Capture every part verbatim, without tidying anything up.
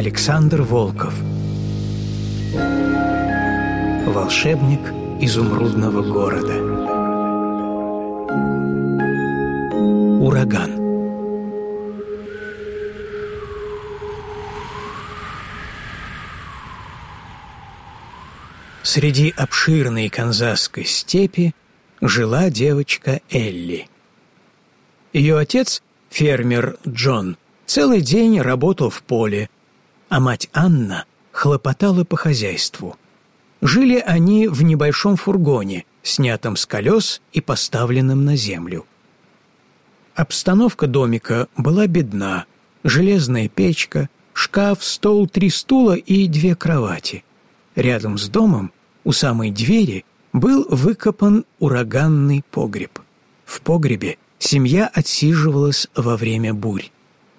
Александр Волков. Волшебник изумрудного города. Ураган. Среди обширной канзасской степи жила девочка Элли. Ее отец, фермер Джон, целый день работал в поле, а мать Анна хлопотала по хозяйству. Жили они в небольшом фургоне, снятом с колес и поставленном на землю. Обстановка домика была бедна: железная печка, шкаф, стол, три стула и две кровати. Рядом с домом, у самой двери, был выкопан ураганный погреб. В погребе семья отсиживалась во время бурь.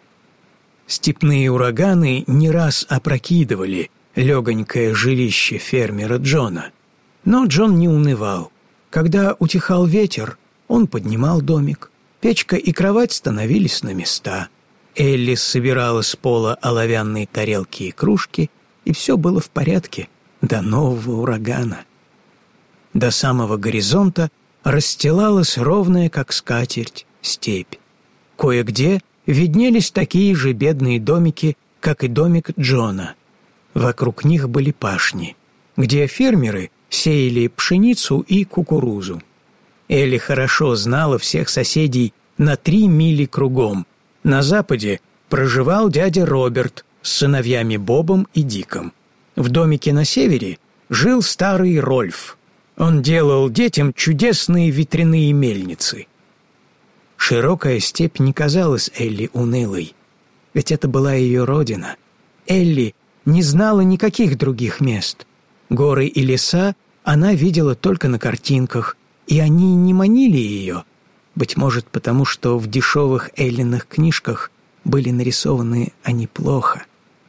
Степные ураганы не раз опрокидывали легонькое жилище фермера Джона. Но Джон не унывал. Когда утихал ветер, он поднимал домик. Печка и кровать становились на места. Элли собирала с пола оловянные тарелки и кружки, и все было в порядке до нового урагана. До самого горизонта расстилалась ровная, как скатерть, степь. Кое-где виднелись такие же бедные домики, как и домик Джона. Вокруг них были пашни, где фермеры сеяли пшеницу и кукурузу. Элли хорошо знала всех соседей на три мили кругом. На западе проживал дядя Роберт с сыновьями Бобом и Диком. В домике на севере жил старый Рольф. Он делал детям чудесные ветряные мельницы. Широкая степь не казалась Элли унылой, ведь это была ее родина. Элли не знала никаких других мест. Горы и леса она видела только на картинках, и они не манили ее, быть может, потому что в дешевых Эллиных книжках были нарисованы они плохо.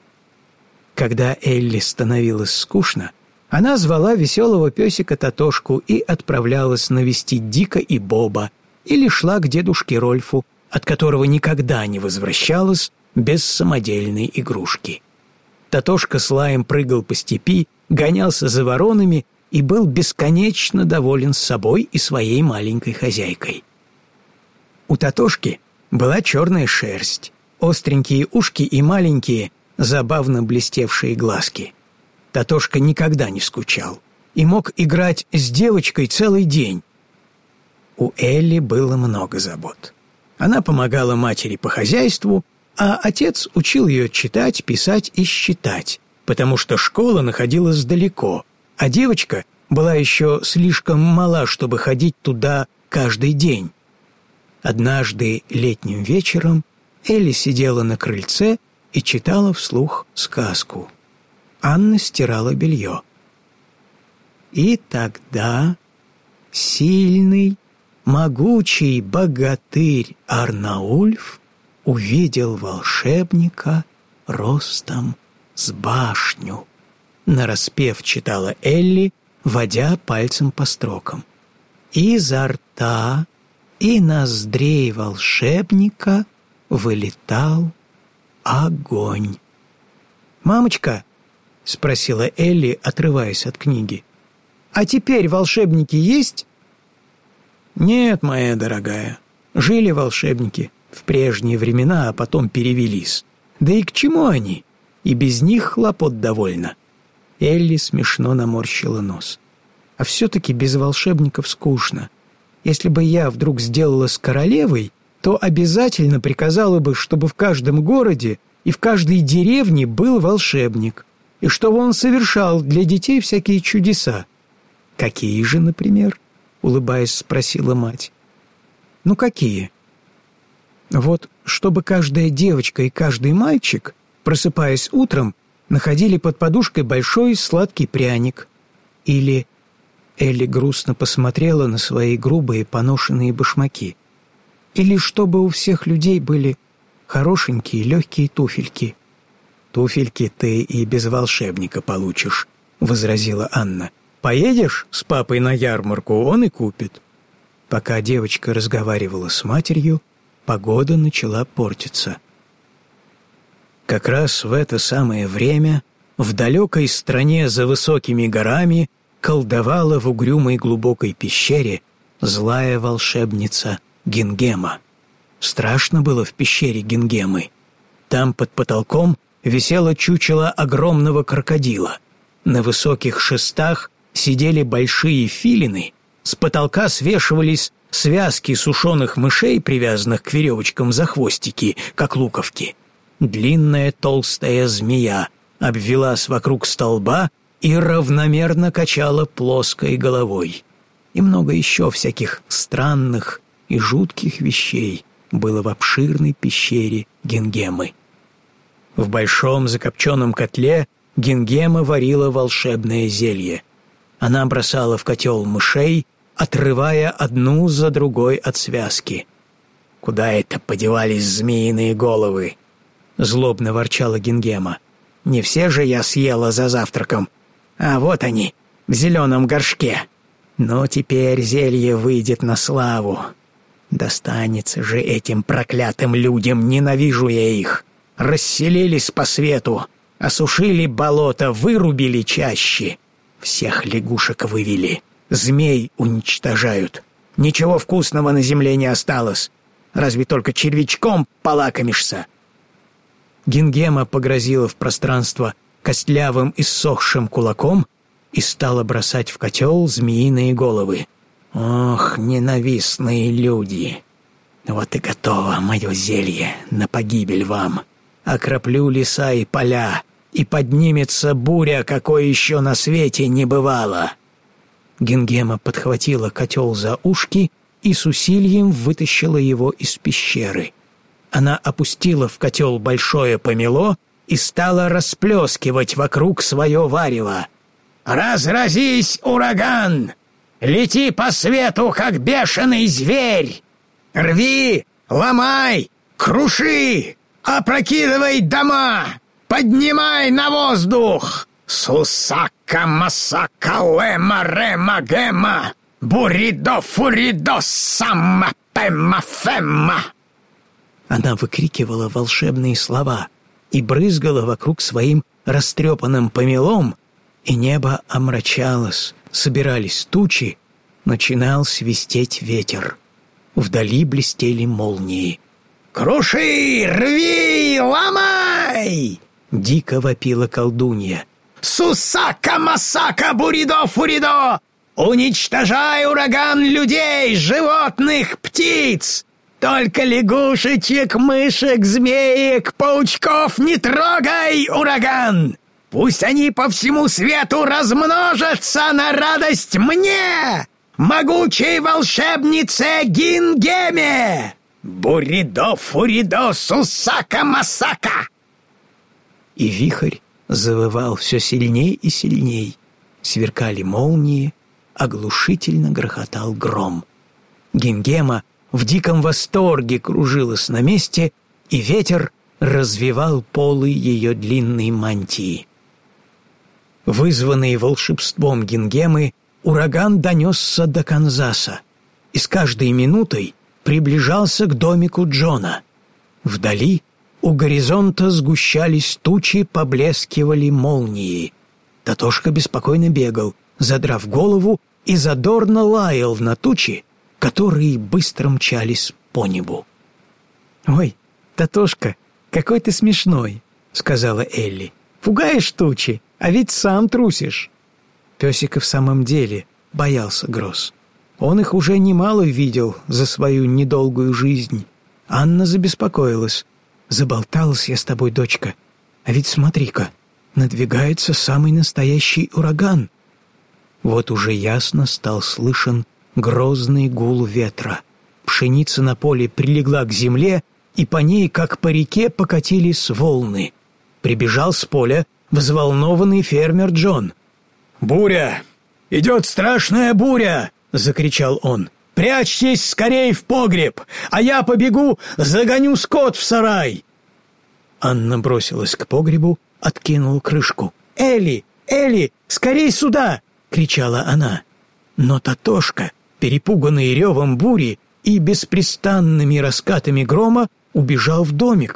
Когда Элли становилось скучно, она звала веселого песика Татошку и отправлялась навестить Дика и Боба, или шла к дедушке Рольфу, от которого никогда не возвращалась без самодельной игрушки. Татошка с лаем прыгал по степи, гонялся за воронами и был бесконечно доволен собой и своей маленькой хозяйкой. У Татошки была черная шерсть, остренькие ушки и маленькие, забавно блестевшие глазки. Татошка никогда не скучал и мог играть с девочкой целый день. У Элли было много забот. Она помогала матери по хозяйству, а отец учил ее читать, писать и считать, потому что школа находилась далеко, а девочка была еще слишком мала, чтобы ходить туда каждый день. Однажды летним вечером Элли сидела на крыльце и читала вслух сказку. Анна стирала белье. И тогда сильный, могучий богатырь Арнаульф увидел волшебника ростом с башню. Нараспев читала Элли, водя пальцем по строкам. Изо рта и ноздрей волшебника вылетал огонь. «Мамочка», — спросила Элли, отрываясь от книги, — «а теперь волшебники есть?» «Нет, моя дорогая, жили волшебники в прежние времена, а потом перевелись. Да и к чему они? И без них хлопот довольно». Элли смешно наморщила нос. «А все-таки без волшебников скучно. Если бы я вдруг сделалась королевой, то обязательно приказала бы, чтобы в каждом городе и в каждой деревне был волшебник, и чтобы он совершал для детей всякие чудеса». «Какие же, например?» — улыбаясь, спросила мать. «Ну, какие?» «Вот, чтобы каждая девочка и каждый мальчик, просыпаясь утром, находили под подушкой большой сладкий пряник. Или...» Элли грустно посмотрела на свои грубые поношенные башмаки. «Или чтобы у всех людей были хорошенькие легкие туфельки». «Туфельки ты и без волшебника получишь», — возразила Анна. «Поедешь с папой на ярмарку, он и купит». Пока девочка разговаривала с матерью, погода начала портиться. Как раз в это самое время в далекой стране за высокими горами колдовала в угрюмой глубокой пещере злая волшебница Гингема. Страшно было в пещере Гингемы. Там под потолком висело чучело огромного крокодила. На высоких шестах сидели большие филины, с потолка свешивались связки сушеных мышей, привязанных к веревочкам за хвостики, как луковки. Длинная толстая змея обвелась вокруг столба и равномерно качала плоской головой. И много еще всяких странных и жутких вещей было в обширной пещере Гингемы. В большом закопченном котле Гингема варила волшебное зелье. Она бросала в котел мышей, отрывая одну за другой от связки. «Куда это подевались змеиные головы?» — злобно ворчала Гингема. «Не все же я съела за завтраком, а вот они, в зеленом горшке. Но теперь зелье выйдет на славу. Достанется же этим проклятым людям, ненавижу я их. Расселились по свету, осушили болото, вырубили чащи. Всех лягушек вывели, змей уничтожают. Ничего вкусного на земле не осталось, разве только червячком полакомишься». Гингема погрозила в пространство костлявым иссохшим кулаком и стала бросать в котел змеиные головы. «Ох, ненавистные люди! Вот и готово мое зелье на погибель вам. Окроплю леса и поля, и поднимется буря, какой еще на свете не бывало». Гингема подхватила котел за ушки и с усилием вытащила его из пещеры. Она опустила в котел большое помело и стала расплескивать вокруг свое варево. «Разразись, ураган! Лети по свету, как бешеный зверь! Рви, ломай, круши, опрокидывай дома, поднимай на воздух! Сусака, масака, лема, рема, гема, буридо, фуридо, самма, пемма, фемма!» Она выкрикивала волшебные слова и брызгала вокруг своим растрепанным помелом, и небо омрачалось, собирались тучи, начинал свистеть ветер. Вдали блестели молнии. «Круши, рви, ломай!» — дико вопила колдунья. «Сусака-масака, буридо-фуридо! Уничтожай, ураган, людей, животных, птиц! Только лягушечек, мышек, змеек, паучков не трогай, ураган! Пусть они по всему свету размножатся на радость мне, могучей волшебнице Гингеме! Буридо-фуридо, сусака-масака!» И вихрь завывал все сильней и сильней. Сверкали молнии, оглушительно грохотал гром. Гингема в диком восторге кружилась на месте, и ветер развевал полы ее длинной мантии. Вызванный волшебством Гингемы, ураган донесся до Канзаса и с каждой минутой приближался к домику Джона. Вдали у горизонта сгущались тучи, поблескивали молнии. Татошка беспокойно бегал, задрав голову, и задорно лаял на тучи, которые быстро мчались по небу. «Ой, Татошка, какой ты смешной!» — сказала Элли. «Пугаешь тучи, а ведь сам трусишь». Песик и в самом деле боялся гроз. Он их уже немало видел за свою недолгую жизнь. Анна забеспокоилась. «Заболталась я с тобой, дочка. А ведь смотри-ка, надвигается самый настоящий ураган». Вот уже ясно стал слышен грозный гул ветра. Пшеница на поле прилегла к земле, и по ней, как по реке, покатились волны. Прибежал с поля взволнованный фермер Джон. «Буря! Идет страшная буря!» — закричал он. «Прячьтесь скорей в погреб, а я побегу, загоню скот в сарай!» Анна бросилась к погребу, откинула крышку. «Элли! Элли! Скорей сюда!» — кричала она. Но Татошка, перепуганный ревом бури и беспрестанными раскатами грома, убежал в домик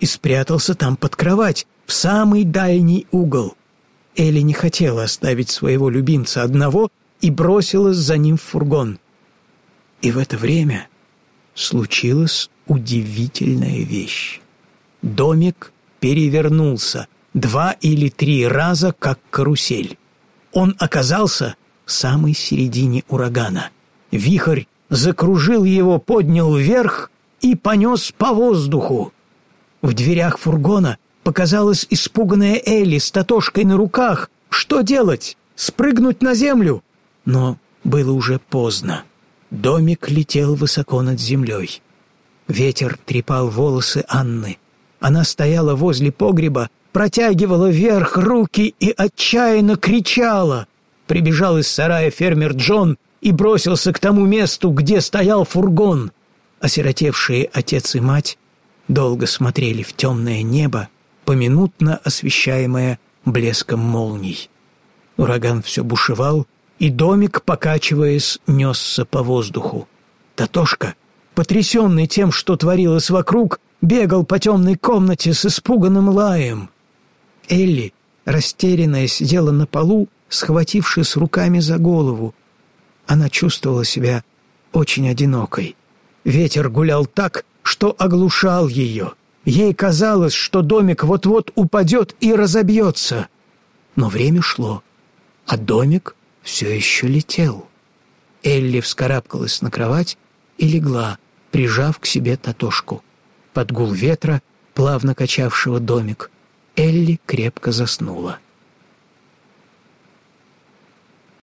и спрятался там под кровать, в самый дальний угол. Элли не хотела оставить своего любимца одного и бросилась за ним в фургон. И в это время случилась удивительная вещь. Домик перевернулся два или три раза, как карусель. Он оказался в самой середине урагана. Вихрь закружил его, поднял вверх и понес по воздуху. В дверях фургона показалась испуганная Элли с Тотошкой на руках. Что делать? Спрыгнуть на землю? Но было уже поздно. Домик летел высоко над землей. Ветер трепал волосы Анны. Она стояла возле погреба, протягивала вверх руки и отчаянно кричала. Прибежал из сарая фермер Джон и бросился к тому месту, где стоял фургон. Осиротевшие отец и мать долго смотрели в темное небо, поминутно освещаемое блеском молний. Ураган все бушевал, и домик, покачиваясь, несся по воздуху. Тотошка, потрясенный тем, что творилось вокруг, бегал по темной комнате с испуганным лаем. Элли, растерянная, сидела на полу, схватившись руками за голову. Она чувствовала себя очень одинокой. Ветер гулял так, что оглушал ее. Ей казалось, что домик вот-вот упадет и разобьется. Но время шло, а домик все еще летел. Элли вскарабкалась на кровать и легла, прижав к себе Тотошку. Под гул ветра, плавно качавшего домик, Элли крепко заснула.